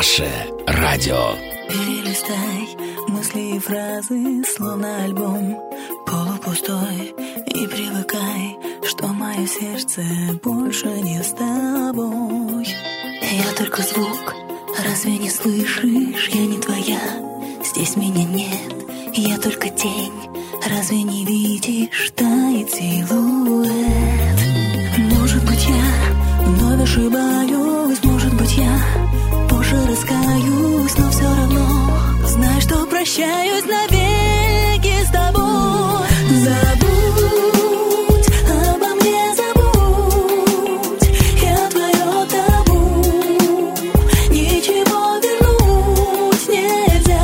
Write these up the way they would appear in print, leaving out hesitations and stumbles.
Наше радио. Перелистай мысли и фразы, словно альбом полупустой. И привыкай, что мое сердце больше не с тобой. Я только звук, разве не слышишь? Я не твоя, здесь меня нет. Я только тень, разве не видишь? Тает силуэт. Может быть, я вновь ошибаюсь. Может быть, я позже раскаюсь. Но все равно знай, что прощаюсь навеки с тобой. Забудь обо мне, забудь. Я твое табу. Ничего вернуть нельзя.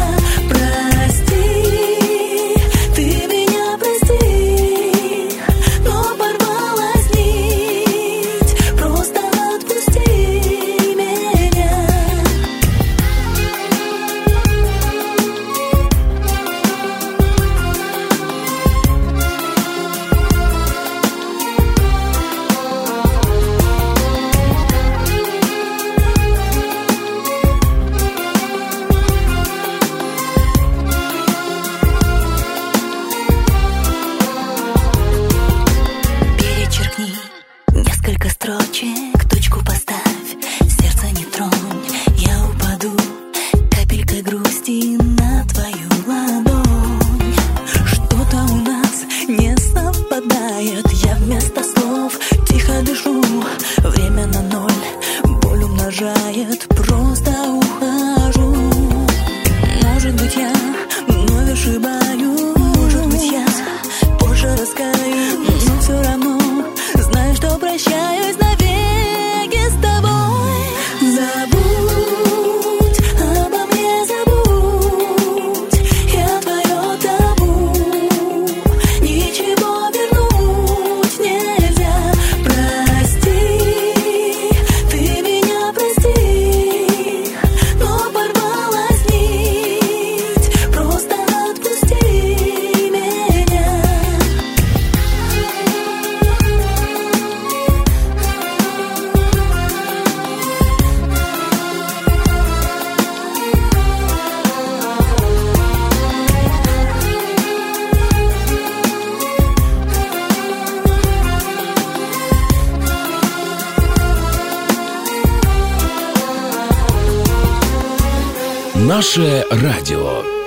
Прости, ты меня прости. Но порвалась нить. Просто отпусти меня. Перечеркни несколько строчек, точку поставь, сердце не тронь. Я упаду капелькой грусти на твою ладонь. Что-то у нас не совпадает. Я вместо слов тихо дышу. Время на ноль, боль умножает. Просто ухожу. Может быть, я вновь ошибаюсь. Может быть, я позже раскаюсь. Но все равно знаю, что прощаюсь навеки с тобой. Забудь обо мне, забудь. Я твое табу. Ничего вернуть нельзя. Прости, ты меня прости. Но порвалась нить. Просто отпусти меня. Наше радио.